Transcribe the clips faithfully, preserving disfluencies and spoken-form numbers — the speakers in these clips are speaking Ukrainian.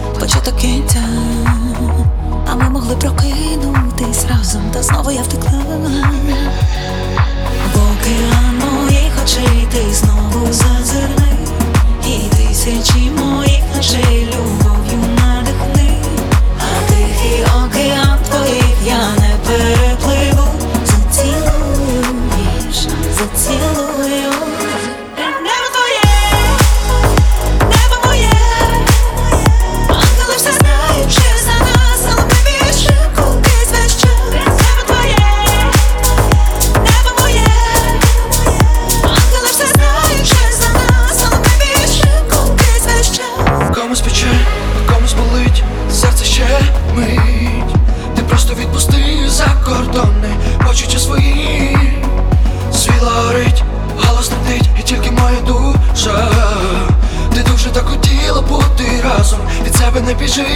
початок кінця, а ми могли прокинутись разом, та знову я втекла в океан моїх очей, ти знову зазирни, і тисячі моїх ночей любов'ю надихни, а тихий океан твоїх я не перепливу, зацілую ніжно, зацілую. Небо твоє, небо моє, ангели все знають, що за нас, але ми більше кудись весь час. Небо твоє, небо моє, ангели все знають, що за нас, але ми більше кудись весь час. Комусь пече, а комусь болить, серце ще мить. Ти просто відпусти за кордони, почуття свої. Світло горить, голос летить, і тільки моя душа. Ти дуже так хотіла бути разом, від себе не біжи.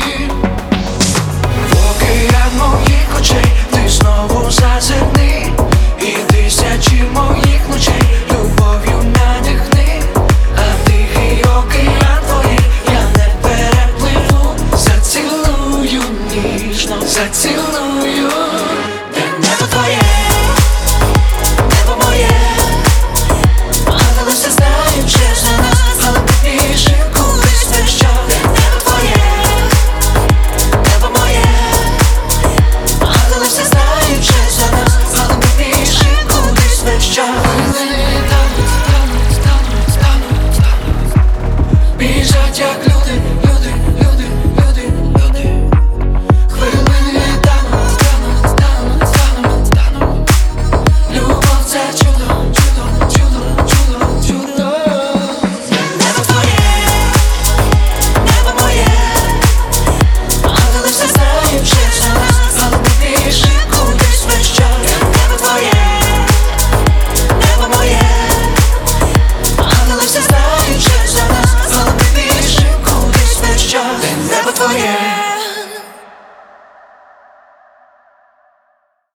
В океан моїх очей, ти знову зазирни, і тисячі моїх ночей любов'ю надихни, а тихий океан твоїх я не перепливу, зацілую ніжно, зацілую. Небо твоє, небо моє, ангели все знають, що за нас, але ми більше кудись весь час. Небо твоє, небо моє, ангели все знають, що за нас, але ми більше кудись весь час. Тануть, тануть, тануть, тануть, тануть, біжать як люди.